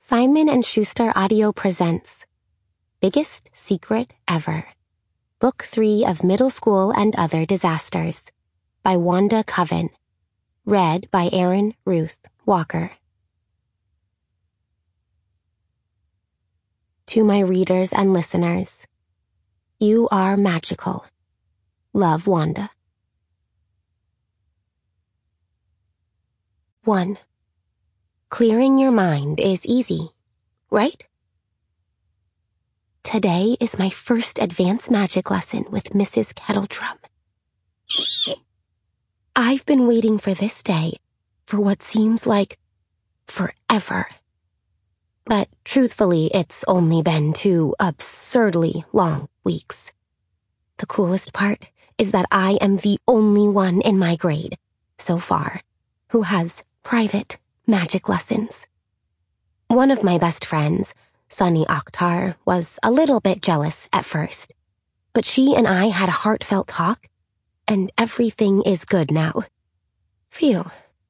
Simon & Schuster Audio presents Biggest Secret Ever, Book 3 of Middle School and Other Disasters, by Wanda Coven. Read by Erin Ruth Walker. To my readers and listeners, you are magical. Love, Wanda. 1. Clearing your mind is easy, right? Today is my first advanced magic lesson with Mrs. Kettledrum. I've been waiting for this day for what seems like forever. But truthfully, it's only been 2 absurdly long weeks. The coolest part is that I am the only one in my grade, so far, who has private magic lessons. One of my best friends, Sunny Akhtar, was a little bit jealous at first, but she and I had a heartfelt talk, and everything is good now. Phew.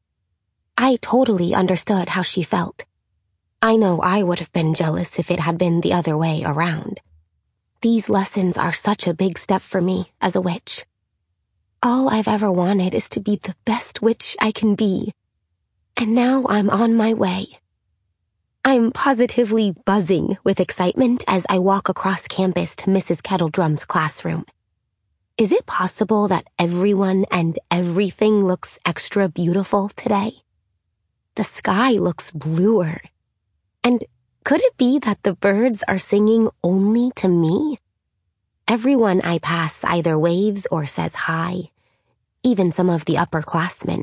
I totally understood how she felt. I know I would have been jealous if it had been the other way around. These lessons are such a big step for me as a witch. All I've ever wanted is to be the best witch I can be. And now I'm on my way. I'm positively buzzing with excitement as I walk across campus to Mrs. Kettledrum's classroom. Is it possible that everyone and everything looks extra beautiful today? The sky looks bluer. And could it be that the birds are singing only to me? Everyone I pass either waves or says hi, even some of the upperclassmen.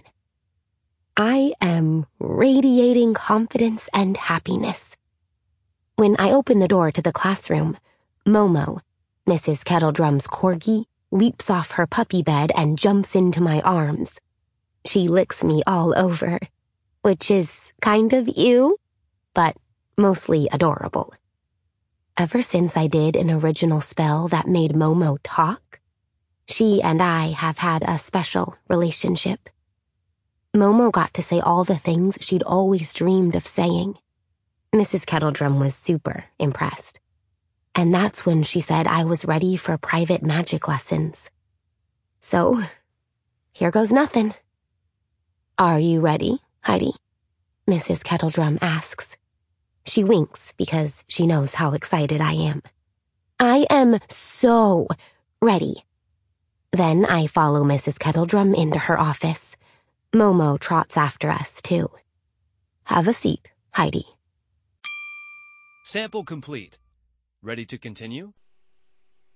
I am radiating confidence and happiness. When I open the door to the classroom, Momo, Mrs. Kettledrum's corgi, leaps off her puppy bed and jumps into my arms. She licks me all over, which is kind of ew, but mostly adorable. Ever since I did an original spell that made Momo talk, she and I have had a special relationship. Momo got to say all the things she'd always dreamed of saying. Mrs. Kettledrum was super impressed. And that's when she said I was ready for private magic lessons. So, here goes nothing. Are you ready, Heidi? Mrs. Kettledrum asks. She winks because she knows how excited I am. I am so ready. Then I follow Mrs. Kettledrum into her office. Momo trots after us, too. Have a seat, Heidi. Sample complete. Ready to continue?